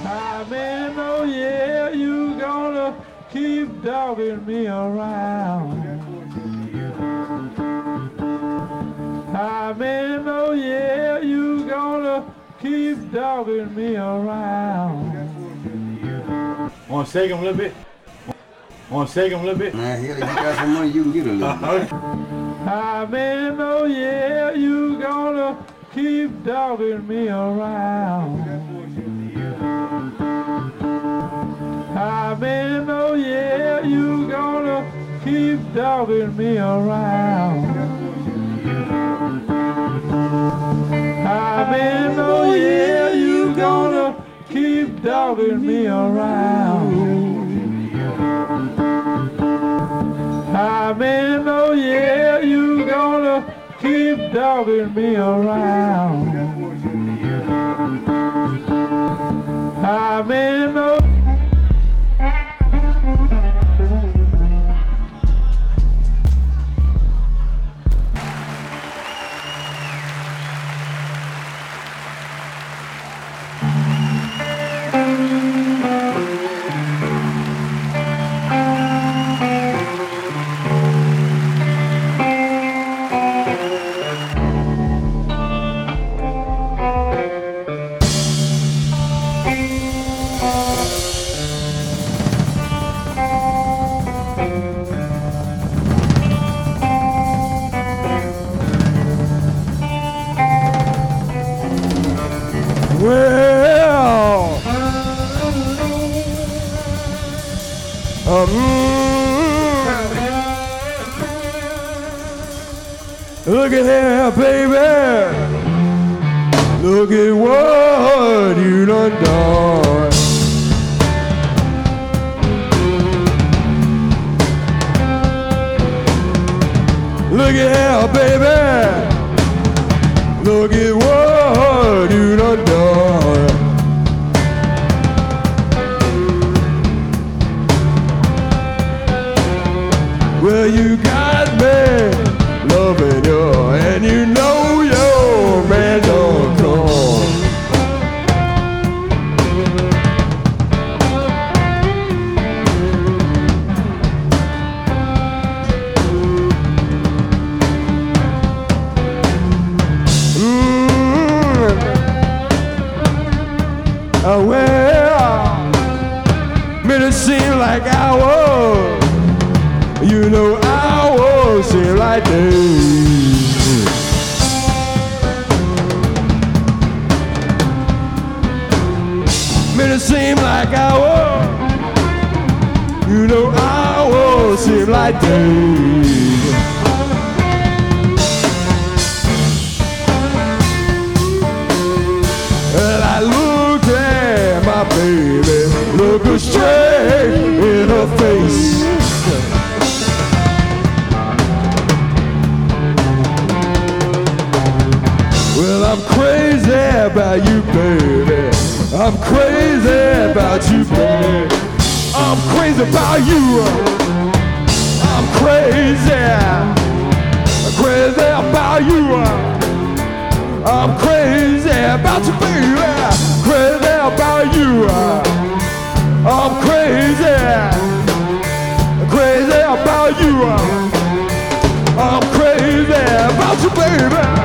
How many more years you gonna keep dogging me around? How many more years you gonna keep dogging me around? Want to shake him a little bit? Want to shake him a little bit? Nah, hell, if you got some money, you can get a little bit. How many more years you gonna keep dogging me around? How many more years you gonna keep dogging me around? How many more years you gonna keep dogging me around? How many more years you gonna keep dogging me around? How many more? Well, look at here, baby. Look at what you done. Look at here, baby. Look at what you done. Well, you got me loving you, and you know your man don't come. Well, made it seem like hours. You know hours seem like days. Made it seem like hours. You know hours seem like days. Well, I looked at my baby, look her straight in her face. Well, I'm crazy about you, baby. I'm crazy about you, baby. I'm crazy about you. I'm crazy. I'm crazy about you. I'm crazy about you, baby. Crazy about you. I'm crazy. Crazy about you. I'm crazy about you, baby.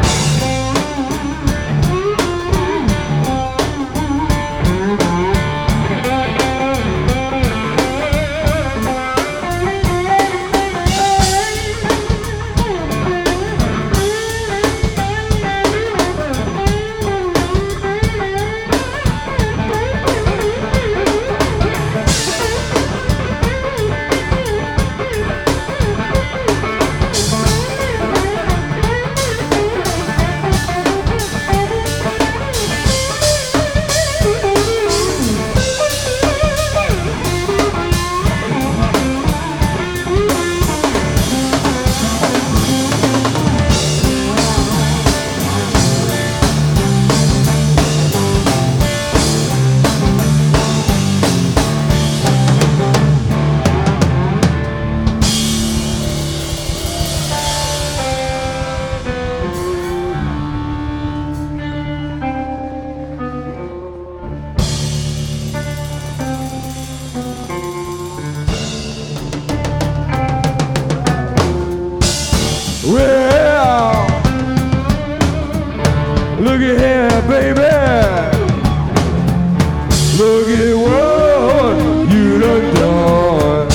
Look at what you done done.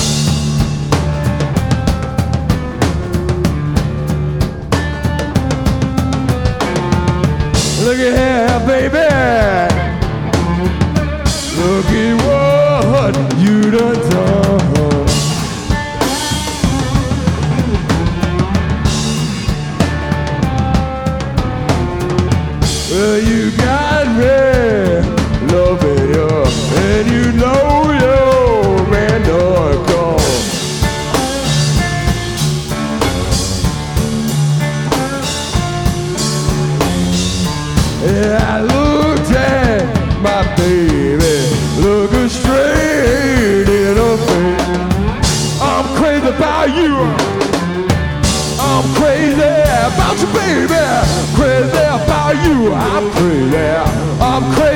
Look at here, baby. Look at what you done done. Well, you got me loving you, and you know your man done gone. Yeah, I looked at my baby, looking straight in her face. I'm crazy about you. I'm crazy about you, baby. Crazy about you. I'm crazy. I'm crazy.